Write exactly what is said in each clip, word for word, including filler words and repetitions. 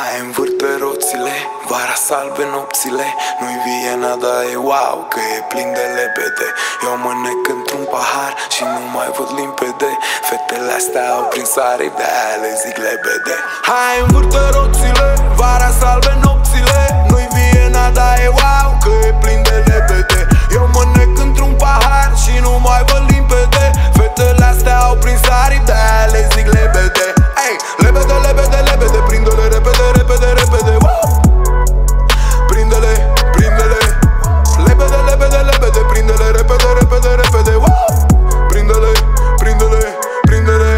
Hai învârte roțile, vara salbe nopțile. Nu-i Viena, dar e wow, că e plin de lebede. Eu mă nec într-un pahar și nu mai văd limpede. Fetele astea au prins aripi, de-aia le zic lebede. Hai învârte roțile, vara salbe nopțile. Nu-i Viena, dar e wow, că e plin de lebede. Eu mă nec într-un pahar și nu mai văd limpede. Fetele astea au prins aripi, de-aia le zic lebede. Ei, lebede, lebede, lebede, prinde-le repede, repede, repede, wow! Prinde-le, prinde-le, lebede, lebede, lebede, prinde-le repede, repede, repede, wow! Prinde-le, prinde-le, prinde-le.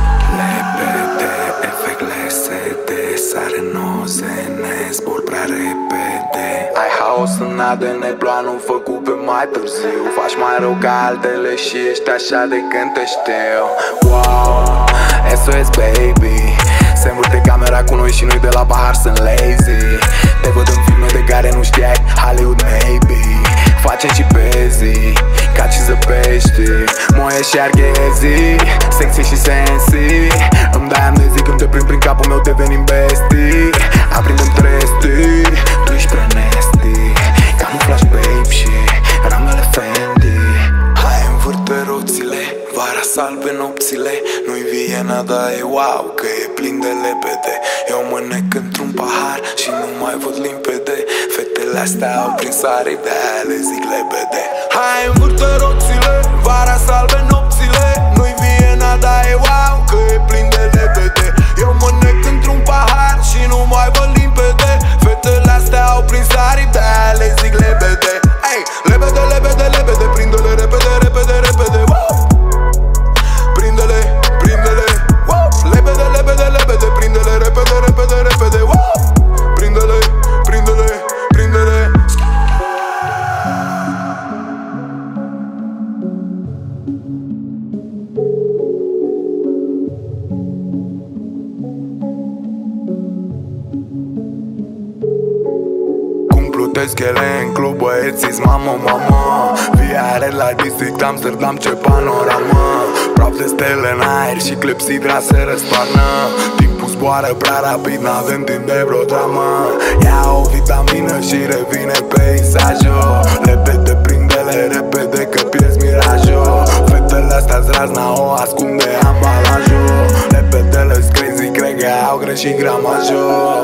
Lebede, efectele sete, sare noze, ne zbor prea repede. Ai haos în A D N, planul făcut pe mai târziu. Faci mai rău ca altele și ești așa de când te știu. Wow, S O S baby, se învârte camera cu noi și noi de la pahar sunt lazy. Te văd în filme de care nu știai, Hollywood maybe. Facem și pe zi, ca și zăpești, moie și arghezi, sexy și sensi. Îmi dai amnezii când te prind prin capul meu, devenim bestii. Aprindem trestii, tu ești prea nasty, camuflaj babe și ramele Fendi. Hai învârte roțile, vara salbe nopțile. Nu-i Viena, dar e wow, că e plin de lebede. Eu mă nec într-un pahar și nu mai văd limpede. Fetele astea au prins aripi, de-aia le zic lebede. Hai învârte roțile, vara salbe nopțile. Nu-i Viena, dar e wow, că e plin de lebede. Eu mă nec într-un pahar și nu mai văd limpede. Fetele astea au prins aripi, de-aia le zic lebede. Ei, lebede, lebede, lebede, prinde-le repede, repede, repede, wow! Prinde-le, prinde-le, wow! Lebede, lebede, lebede, prinde-le repede, repede, repede, wow! Prinde-le, prinde-le, prinde-le. Plutesc ele în club, băieții-s mamă, mamă. Viare la district Amsterdam, ce panoramă. Praf de stele în aer și clepsidra se răstoarnă. Timpul zboară prea rapid, n-avem timp de vreo dramă. Ia o vitamină și revine peisajul. Repede, prinde-le repede că pierzi mirajul. Fetele astea-s razna, o ascunde ambalajul. Repede le-s crazy, cred că au greșit gramajul.